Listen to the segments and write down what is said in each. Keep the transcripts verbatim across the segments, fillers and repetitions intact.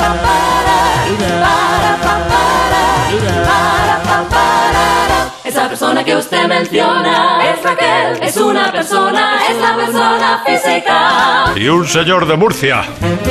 Esa persona que usted menciona es Raquel, es una persona, es la persona física. Y un señor de Murcia.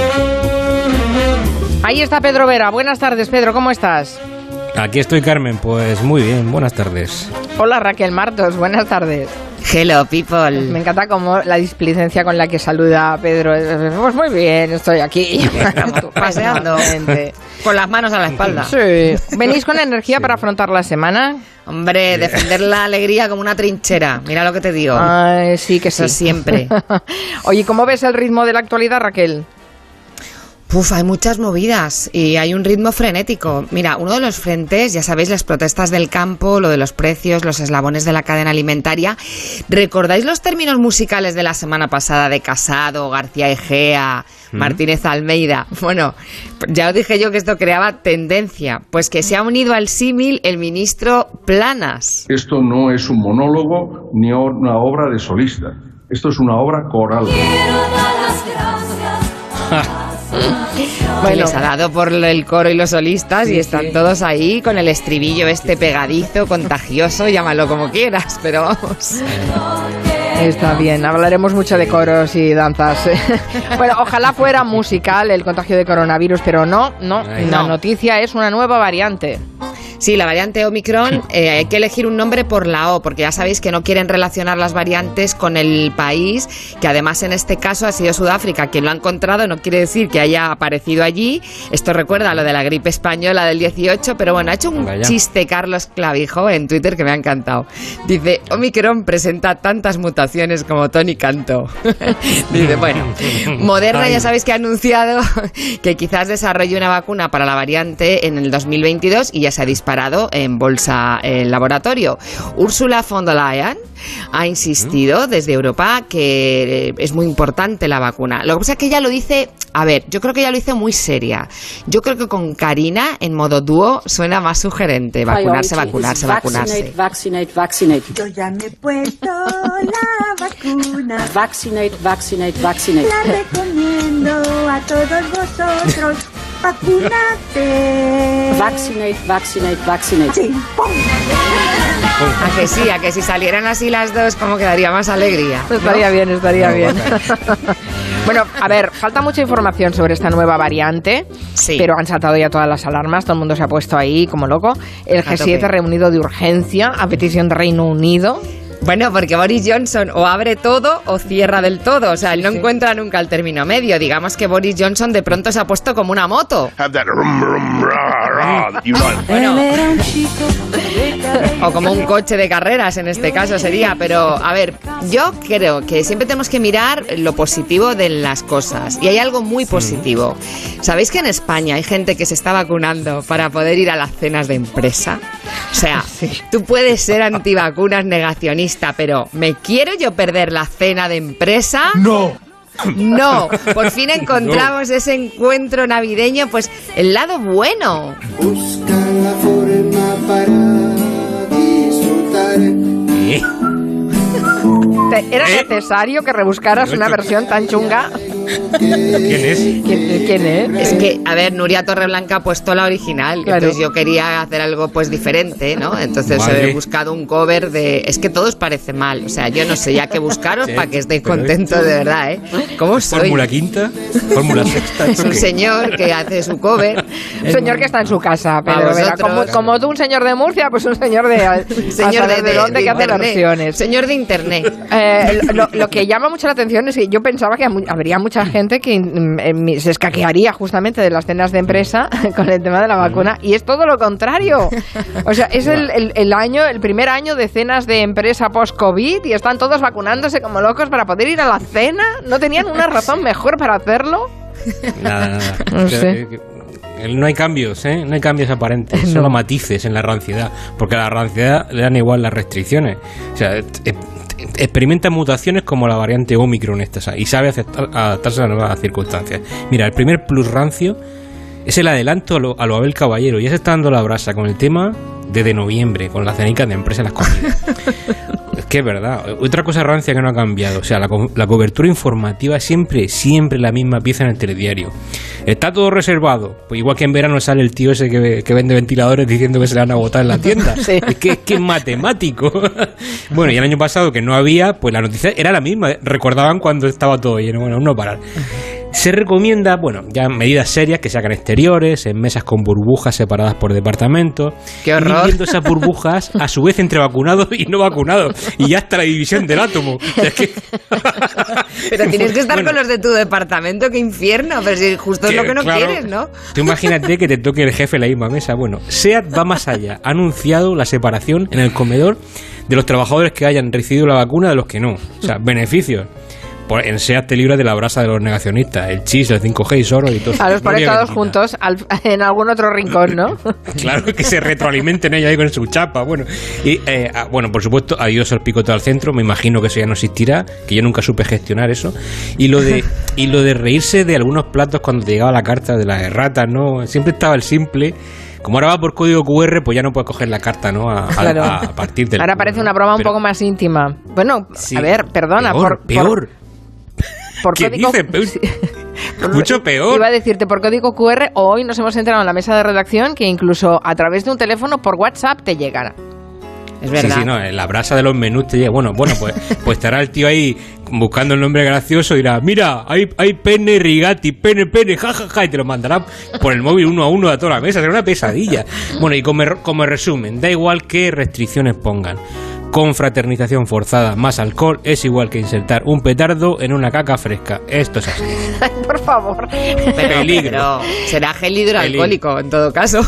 Ahí está Pedro Vera. Buenas tardes, Pedro, ¿cómo estás? Aquí estoy, Carmen, pues muy bien, buenas tardes. Hola, Raquel Martos, buenas tardes. Hello, people. Me encanta como la displicencia con la que saluda a Pedro. Pues muy bien, estoy aquí. Paseando. Con las manos a la espalda. Sí. ¿Venís con energía sí. para afrontar la semana? Hombre, defender la alegría como una trinchera. Mira lo que te digo. Ay, sí que sí. Eso siempre. Oye, ¿cómo ves el ritmo de la actualidad, Raquel? Puf, hay muchas movidas y hay un ritmo frenético. Mira, uno de los frentes, ya sabéis, las protestas del campo, lo de los precios, los eslabones de la cadena alimentaria. ¿Recordáis los términos musicales de la semana pasada de Casado, García Egea, ¿Mm? Martínez Almeida? Bueno, ya os dije yo que esto creaba tendencia, pues que se ha unido al símil el ministro Planas. Esto no es un monólogo ni una obra de solista, esto es una obra coral. Quiero dar las gracias. Bueno, les ha dado por el coro y los solistas sí, y están sí. todos ahí con el estribillo este pegadizo, contagioso, llámalo como quieras, pero vamos. Está bien, hablaremos mucho de coros y danzas. Bueno, ojalá fuera musical el contagio de coronavirus, pero no, no, Ay, la no. noticia es una nueva variante. Sí, la variante Omicron, eh, hay que elegir un nombre por la O, porque ya sabéis que no quieren relacionar las variantes con el país, que además en este caso ha sido Sudáfrica quien lo ha encontrado, no quiere decir que haya aparecido allí. Esto recuerda a lo de la gripe española del dieciocho, pero bueno, ha hecho un Vaya. chiste Carlos Clavijo en Twitter que me ha encantado. Dice, Omicron presenta tantas mutaciones como Tony Cantó. Dice, bueno, Moderna ya sabéis que ha anunciado que quizás desarrolle una vacuna para la variante en el dos mil veintidós y ya se ha disparado parado en bolsa el laboratorio. Ursula von der Leyen ha insistido desde Europa que es muy importante la vacuna. Lo que pasa es que ella lo dice, a ver, yo creo que ella lo dice muy seria. Yo creo que con Karina en modo dúo suena más sugerente. Vacunarse, vacunarse, vacunarse. Vaccinate, vaccinate. Yo ya me he puesto la vacuna. Vaccinate, vaccinate, vaccinate. La recomiendo a todos vosotros. Vacúnate. Vaccinate, vaccinate, vaccinate. Sí, ¡pum! A que sí, a que si salieran así las dos, como quedaría más alegría, ¿no? Estaría bien, estaría no, bien. Bueno, a ver, falta mucha información sobre esta nueva variante, sí. pero han saltado ya todas las alarmas, todo el mundo se ha puesto ahí como loco. El G siete reunido de urgencia a petición de Reino Unido. Bueno, porque Boris Johnson o abre todo o cierra del todo. O sea, él no sí. encuentra nunca el término medio. Digamos que Boris Johnson de pronto se ha puesto como una moto. Bueno, o como un coche de carreras en este caso sería. Pero, a ver, yo creo que siempre tenemos que mirar lo positivo de las cosas. Y hay algo muy positivo. ¿Sabéis que en España hay gente que se está vacunando para poder ir a las cenas de empresa? O sea, sí. tú puedes ser antivacunas, negacionista, pero ¿me quiero yo perder la cena de empresa? ¡No! No, por fin encontramos no. ese encuentro navideño, pues el lado bueno. Busca la forma para disfrutar. ¿Eh? ¿Era necesario que rebuscaras una versión tan chunga? ¿Quién es? ¿Quién, quién es? Es que, a ver, Nuria Torreblanca ha puesto la original, claro. entonces yo quería hacer algo pues diferente, ¿no? Entonces vale. he buscado un cover de... Es que todos parece mal, o sea, yo no sé ya que buscaros sí, para que estéis contentos de verdad, ¿eh? ¿Cómo soy? ¿Fórmula quinta? ¿Fórmula sexta? Es un señor que hace su cover. Un señor que está en su casa, Pedro Vera. Como, como tú, un señor de Murcia, pues un señor de... señor de, de, de dónde de que hace versiones. Señor de internet. Eh, lo, lo que llama mucho la atención es que yo pensaba que habría mucha gente que mm, se escaquearía justamente de las cenas de empresa con el tema de la vacuna, y es todo lo contrario. O sea, es el, el, el año, el primer año de cenas de empresa post-COVID y están todos vacunándose como locos para poder ir a la cena. ¿No tenían una razón mejor para hacerlo? Nada, nada. No sé. No hay cambios, ¿eh? No hay cambios aparentes, no. Solo matices en la ranciedad, porque a la ranciedad le dan igual las restricciones. O sea, experimenta mutaciones como la variante Omicron esta, y sabe aceptar, adaptarse a las nuevas circunstancias. Mira, el primer plus rancio es el adelanto a lo, a lo Abel Caballero. Ya se está dando la brasa con el tema desde noviembre, con las cenicas de empresa y las comidas. Es que es verdad. Otra cosa rancia que no ha cambiado, o sea, la, la cobertura informativa es siempre, siempre la misma pieza en el telediario. está todo reservado. Pues igual que en verano sale el tío ese que, que vende ventiladores diciendo que se le van a botar en la tienda. Sí. Es que es que es matemático. Bueno, y el año pasado que no había, pues la noticia era la misma. Recordaban cuando estaba todo lleno. Bueno, no parar. Se recomienda, bueno, ya medidas serias que se hagan exteriores, en mesas con burbujas separadas por departamentos. ¡Qué horror! Dividiendo esas burbujas, a su vez, entre vacunados y no vacunados. Y ya está la división del átomo. Es que... Pero tienes que estar bueno, con los de tu departamento, qué infierno. Pero si justo es lo que no claro, quieres, ¿no? Tú imagínate que te toque el jefe en la misma mesa. Bueno, SEAT va más allá. Ha anunciado la separación en el comedor de los trabajadores que hayan recibido la vacuna de los que no. O sea, beneficios. Por, en SEAT te libras de la brasa de los negacionistas, el chis, el cinco G y Soros y todo. A los pones todos juntos al, en algún otro rincón, ¿no? Claro, que se retroalimenten ellos ahí con su chapa. Bueno, y eh, bueno, por supuesto, adiós al picoteo al centro. Me imagino que eso ya no existirá, que yo nunca supe gestionar eso. Y lo de y lo de reírse de algunos platos cuando te llegaba la carta de las erratas, ¿no? Siempre estaba el simple. Como ahora va por código cu erre, pues ya no puedes coger la carta, ¿no? A, claro. a, a partir del. Ahora parece una broma Pero, un poco más íntima. Bueno, sí, a ver, perdona. Peor, por, peor. Por, por ¿Qué código, dices? Peor. sí, Mucho peor. Iba a decirte, por código cu erre, hoy nos hemos enterado en la mesa de redacción que incluso a través de un teléfono por WhatsApp te llegan. Es verdad. Sí, sí, no, en la brasa de los menús te llega. Bueno, bueno, pues, pues estará el tío ahí buscando el nombre gracioso y dirá, mira, hay, hay pene rigati, pene, pene, jajaja, ja, ja, y te lo mandará por el móvil uno a uno a toda la mesa. Será una pesadilla. Bueno, y como, como resumen, da igual qué restricciones pongan. Confraternización forzada más alcohol es igual que insertar un petardo en una caca fresca. Esto es así. Por favor. Pero, Peligro. pero será gel hidroalcohólico en todo caso.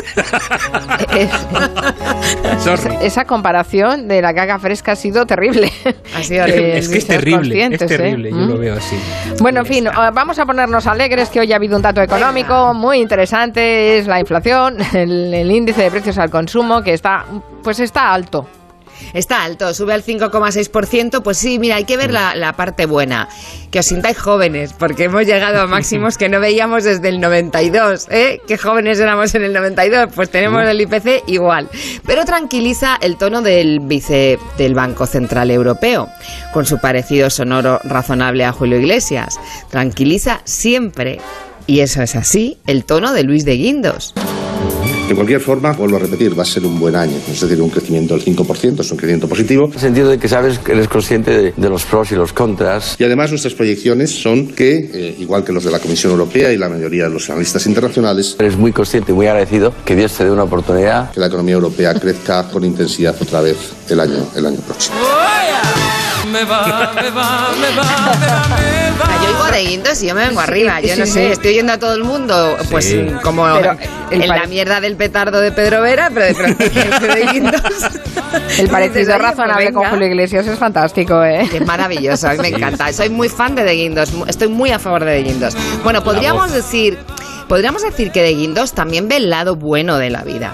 Sorry. Esa comparación de la caca fresca ha sido terrible. Ha sido Eh, Es que es terrible, es terrible, ¿eh? yo lo veo así. Bueno, en fin, vamos a ponernos alegres que hoy ha habido un dato económico muy interesante, es la inflación, el, el índice de precios al consumo que está, pues está alto. Está alto, sube al cinco coma seis por ciento. Pues sí, mira, hay que ver la, la parte buena. Que os sintáis jóvenes, porque hemos llegado a máximos que no veíamos desde el noventa y dos. ¿Eh? ¿Qué jóvenes éramos en el noventa y dos? Pues tenemos el I P C igual. Pero tranquiliza el tono del vice del Banco Central Europeo, con su parecido sonoro razonable a Julio Iglesias. Tranquiliza siempre, y eso es así, el tono de Luis de Guindos. De cualquier forma, vuelvo a repetir, va a ser un buen año, es decir, un crecimiento del cinco por ciento, es un crecimiento positivo. En el sentido de que sabes que eres consciente de, de los pros y los contras. Y además nuestras proyecciones son que, eh, igual que los de la Comisión Europea y la mayoría de los analistas internacionales, eres muy consciente y muy agradecido que Dios te dé una oportunidad. Que la economía europea crezca con intensidad otra vez el año, el año próximo. Me va, me va, me va, me va, me va. Yo oigo de Guindos y yo me vengo Sí, arriba. Yo sí, no sí. sé, estoy oyendo a todo el mundo, pues Sí. como Pero el en pare- la mierda del petardo de Pedro Vera, pero de pronto de Guindos. El parecido Dices, oye, razonable pues con venga. Julio Iglesias es fantástico, ¿eh? Es maravilloso, a mí me encanta. Soy muy fan de De Guindos, mu- estoy muy a favor de De Guindos. Bueno, podríamos voz. decir, podríamos decir que De Guindos también ve el lado bueno de la vida.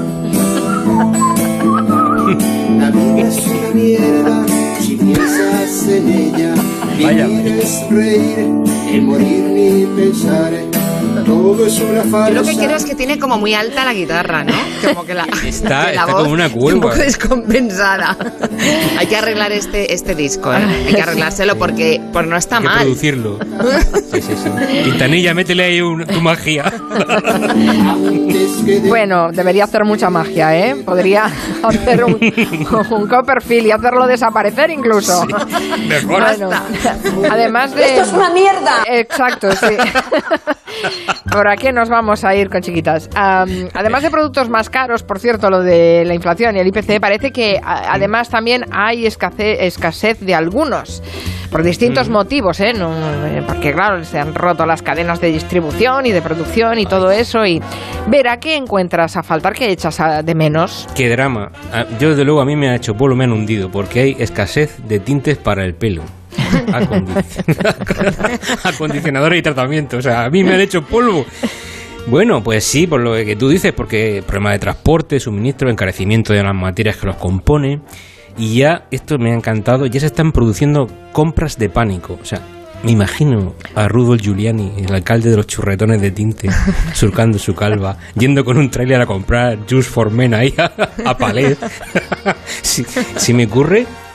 La vida es una mierda si piensas en ella. Vaya. Vivir es reír y morir ni pensar. Todo es una farsa. Yo lo que creo es que tiene como muy alta la guitarra, ¿no? Como que la, Está- que la está voz como una cueva. un poco descompensada. Hay que arreglar este, este disco, ¿eh? Hay que arreglárselo porque, porque no está Hay que mal. producirlo. Sí, sí, sí. Quintanilla, métele ahí un- tu magia. Antes que de- Bueno, debería hacer mucha magia, ¿eh? Podría hacer un, un Copperfield y hacerlo desaparecer incluso. Mejor. Bueno, además de... ¡Esto es una mierda! Exacto, sí. ¿Por a qué nos vamos a ir con chiquitas? Am, además de productos más caros, por cierto, lo de la inflación y el I P C, parece que a- además también hay escasez, escasez de algunos, por distintos motivos, ¿eh? No, eh, porque claro, se han roto las cadenas de distribución y de producción y todo eso. Y Vera, ¿qué encuentras a faltar? ¿Qué echas a- de menos? Qué drama. Ah, Yo, desde luego, a mí me ha hecho polvo, me han hundido, porque hay escasez de tintes para el pelo. Acondicion- Acondicionadores y tratamiento. O sea, a mí me han hecho polvo. Bueno, pues sí, por lo que tú dices, porque problema de transporte, suministro, encarecimiento de las materias que los componen. Y ya, esto me ha encantado, ya se están produciendo compras de pánico. O sea, me imagino a Rudolf Giuliani, el alcalde de los churretones de tinte, surcando su calva, yendo con un tráiler a comprar Juice for Men ahí a, a Palet. Si, si me ocurre,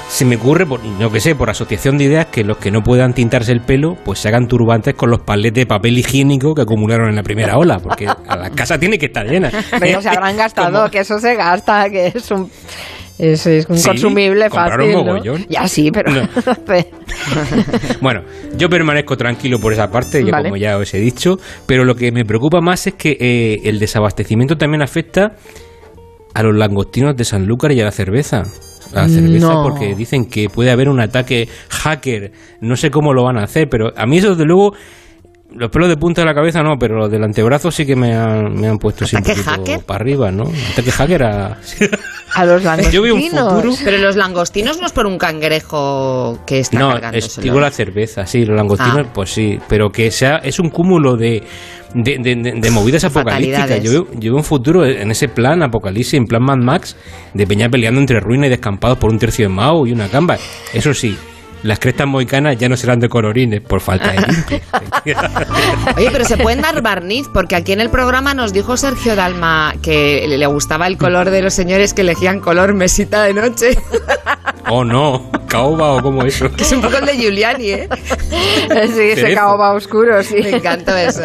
Se me ocurre, por, no que sé, por asociación de ideas, que los que no puedan tintarse el pelo, pues se hagan turbantes con los paletes de papel higiénico que acumularon en la primera ola, porque a la casa tiene que estar llena. Pero se habrán gastado, como... que eso se gasta, que es un... Es, es un sí, consumible fácil, un mogollón. ¿No? Ya sí, pero... No. Bueno, yo permanezco tranquilo por esa parte, yo vale. como ya os he dicho, pero lo que me preocupa más es que eh, el desabastecimiento también afecta a los langostinos de Sanlúcar y a la cerveza. A la cerveza no. Porque dicen que puede haber un ataque hacker, no sé cómo lo van a hacer, pero a mí eso desde luego... Los pelos de punta de la cabeza no, pero los del antebrazo sí que me han, me han puesto así un poquito hacker? para arriba, ¿no? Ataque hacker a... a los langostinos. Yo veo un futuro... Pero los langostinos no es por un cangrejo que está no, cargándose. No, digo la cerveza, sí, los langostinos, ah. pues sí, pero que sea es un cúmulo de... De, de, de, de movidas apocalípticas. Yo veo, yo veo un futuro en ese plan apocalipsis, en plan Mad Max, de peña peleando entre ruinas y descampados por un tercio de Mao y una gamba. Eso sí, las crestas mohicanas ya no serán de colorines por falta de limpio. Oye, pero se pueden dar barniz, porque aquí en el programa nos dijo Sergio Dalma que le gustaba el color de los señores que elegían color mesita de noche. Oh, no, caoba o como eso. Que es un poco el de Giuliani, ¿eh? Sí, ese caoba oscuro, sí. Me encantó eso.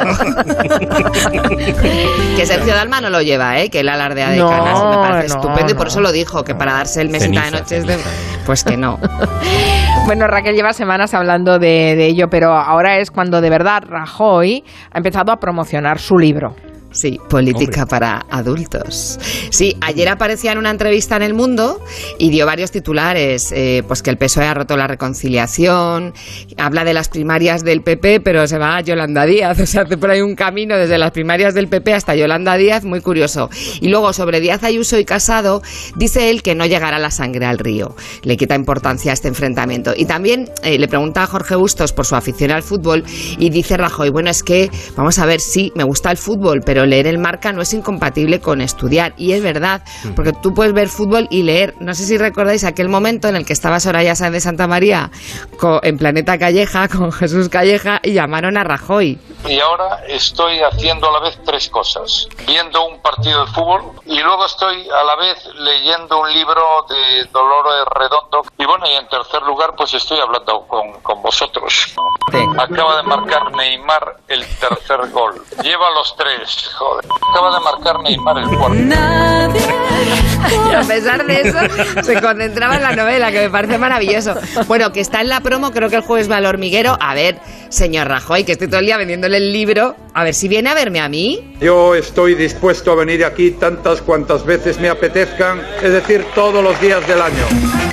Que Sergio Dalma no lo lleva, ¿eh? Que él alardea de no, canas, me parece no, estupendo no. Y por eso lo dijo, que para darse el mesita ceniza, de noche es de... ceniza. Pues que no. Bueno, Raquel lleva semanas hablando de, de ello, pero ahora es cuando de verdad Rajoy ha empezado a promocionar su libro. Sí, política Hombre. para adultos. Sí, ayer aparecía en una entrevista en El Mundo y dio varios titulares, eh, pues que el P S O E ha roto la reconciliación, habla de las primarias del P P, pero se va a Yolanda Díaz, o sea, hace por ahí un camino desde las primarias del P P hasta Yolanda Díaz, muy curioso. Y luego sobre Díaz Ayuso y Casado, dice él que no llegará la sangre al río, le quita importancia a este enfrentamiento. Y también eh, le pregunta a Jorge Bustos por su afición al fútbol y dice Rajoy, bueno, es que, vamos a ver, sí, me gusta el fútbol, pero leer el Marca no es incompatible con estudiar, y es verdad, porque tú puedes ver fútbol y leer. No sé si recordáis aquel momento en el que estaba Soraya Sáenz de Santa María con, en Planeta Calleja con Jesús Calleja y llamaron a Rajoy. Y ahora estoy haciendo a la vez tres cosas, viendo un partido de fútbol y luego estoy a la vez leyendo un libro de Dolores Redondo y bueno, y en tercer lugar pues estoy hablando con, con vosotros. Acaba de marcar Neymar el tercer gol, lleva los tres, joder. Acaba de marcar Neymar el cuarto. Y a pesar de eso, se concentraba en la novela, que me parece maravilloso. Bueno, que está en la promo, creo que el jueves va al Hormiguero. A ver, señor Rajoy, que estoy todo el día vendiéndole el libro, a ver si viene a verme a mí. Yo estoy dispuesto a venir aquí tantas cuantas veces me apetezcan, es decir, todos los días del año.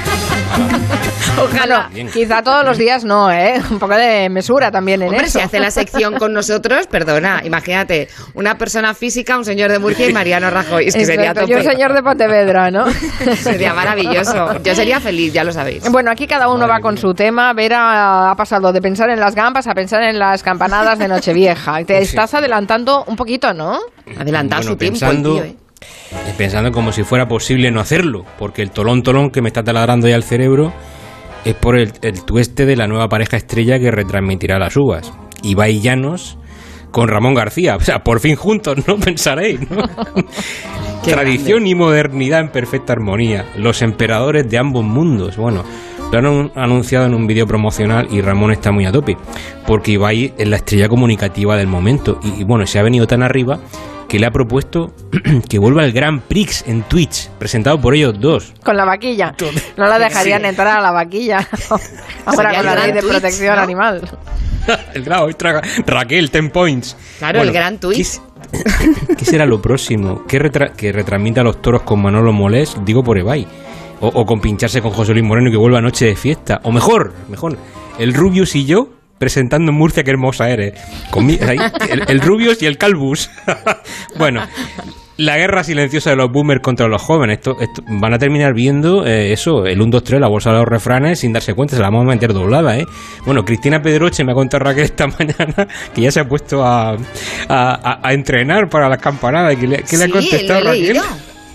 Ojalá. Bueno, quizá todos los días no, ¿eh? Un poco de mesura también en Hombre, eso. Si hace la sección con nosotros, perdona, imagínate, una persona física, un señor de Murcia y Mariano Rajoy. Es que Exacto, sería tope. Y un señor de Pontevedra, ¿no? Sería maravilloso. Yo sería feliz, ya lo sabéis. Bueno, aquí cada uno Madre va con mía. su tema. Vera ha pasado de pensar en las gambas a pensar en las campanadas de Nochevieja. Te sí. estás adelantando un poquito, ¿no? Adelantado bueno, su tiempo, pensando, el tío, ¿eh? Pensando como si fuera posible no hacerlo, porque el tolón tolón que me está taladrando ya el cerebro es por el, el tueste de la nueva pareja estrella que retransmitirá las uvas. Ibai Llanos con Ramón García. O sea, por fin juntos, ¿no? Pensaréis, ¿no? Tradición grande. Y modernidad en perfecta armonía. Los emperadores de ambos mundos. Bueno, lo han anunciado en un vídeo promocional y Ramón está muy a tope, porque Ibai es la estrella comunicativa del momento. Y, y bueno, se ha venido tan arriba que le ha propuesto que vuelva el Grand Prix en Twitch, presentado por ellos dos. Con la vaquilla. No la dejarían sí. entrar a la vaquilla. Ahora con la ley de protección Twitch, ¿no? animal. El grado, Raquel, ten points. Claro, bueno, el Gran Twitch. ¿qué, ¿Qué será lo próximo? ¿Qué retra que retransmita los toros con Manolo Molés? Digo por Ibai. O, o con pincharse con José Luis Moreno y que vuelva Noche de Fiesta. O mejor, mejor, el Rubius y yo presentando en Murcia, qué hermosa eres. Conmi ahí, el, el Rubius y el Calvus. Bueno, la guerra silenciosa de los boomers contra los jóvenes. Esto, esto, van a terminar viendo eh, eso, el uno, dos, tres, la bolsa de los refranes sin darse cuenta. Se la vamos a meter doblada, ¿eh? Bueno, Cristina Pedroche me ha contado Raquel esta mañana que ya se ha puesto a, a, a, a entrenar para las campanadas. ¿Qué le, qué sí, le ha contestado lo he Raquel? leído.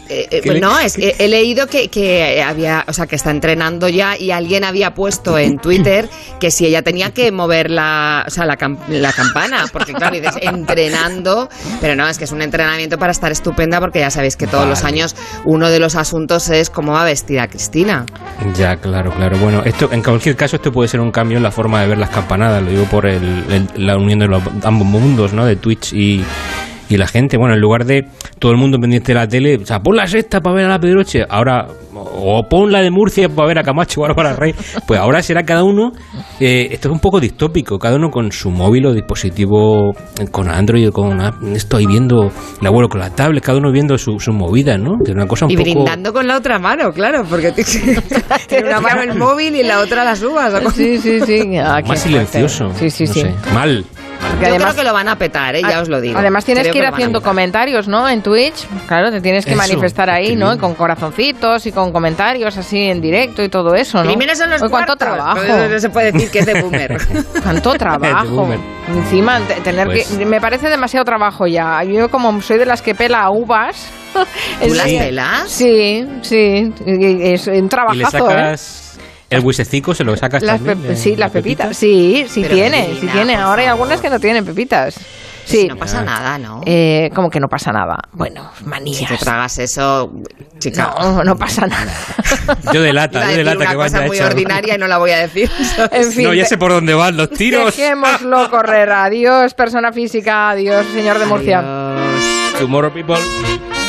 Eh, eh, pues no, es que he leído que, que había, o sea, que está entrenando ya y alguien había puesto en Twitter que si ella tenía que mover la, o sea, la, cam- la campana, porque claro, dices entrenando, pero no, es que es un entrenamiento para estar estupenda porque ya sabéis que todos vale. los años uno de los asuntos es cómo va vestida Cristina. Ya, claro, claro. Bueno, esto en cualquier caso esto puede ser un cambio en la forma de ver las campanadas, lo digo por el, el, la unión de los ambos mundos, ¿no? De Twitch y Y la gente, bueno, en lugar de todo el mundo pendiente de la tele, o sea, pon la sexta para ver a la Pedroche, ahora, o pon la de Murcia para ver a Camacho o a Bárbara Rey, pues ahora será cada uno, eh, esto es un poco distópico, cada uno con su móvil o dispositivo, con Android, con estoy viendo el abuelo con la tablet, cada uno viendo sus su movidas, ¿no? Que es una cosa un y poco... brindando con la otra mano, claro, porque tiene una mano el móvil y la otra las uvas. Sí, sí, sí. Ah, más silencioso. Sí, sí, no sí. Sé. Mal. Yo además, creo que lo van a petar, ¿eh? Ya os lo digo. Además tienes creo que ir que haciendo comentarios, ¿no? En Twitch, claro, te tienes que eso, manifestar ahí, ¿no? Con corazoncitos y con comentarios así en directo y todo eso, ¿no? Primero son los Oye, ¿cuánto cuartos? trabajo? No, no se puede decir que es de boomer. ¿Cuánto trabajo? Encima, tener pues. que... Me parece demasiado trabajo ya. Yo como soy de las que pela uvas... ¿Tú las pelas? Sí, sí. Es un trabajazo, ¿Y le sacas... ¿eh? El huesecico se lo sacas las también. Pe- sí, las pepitas. pepitas. Sí, sí pero tiene, divina, sí tiene. Ahora hay algunas que no tienen pepitas. Sí. Si no pasa nada, ¿no? Eh, como que no pasa nada. Bueno, manías. Si te tragas eso, chica. No, no pasa nada. Yo de lata, yo de lata que vas a echar. Una cosa muy ordinaria y no la voy a decir. En fin. No, ya sé por dónde van los tiros. Dejémoslo correr. Adiós, persona física. Adiós, señor de Murcia. Adiós. Tomorrow, people.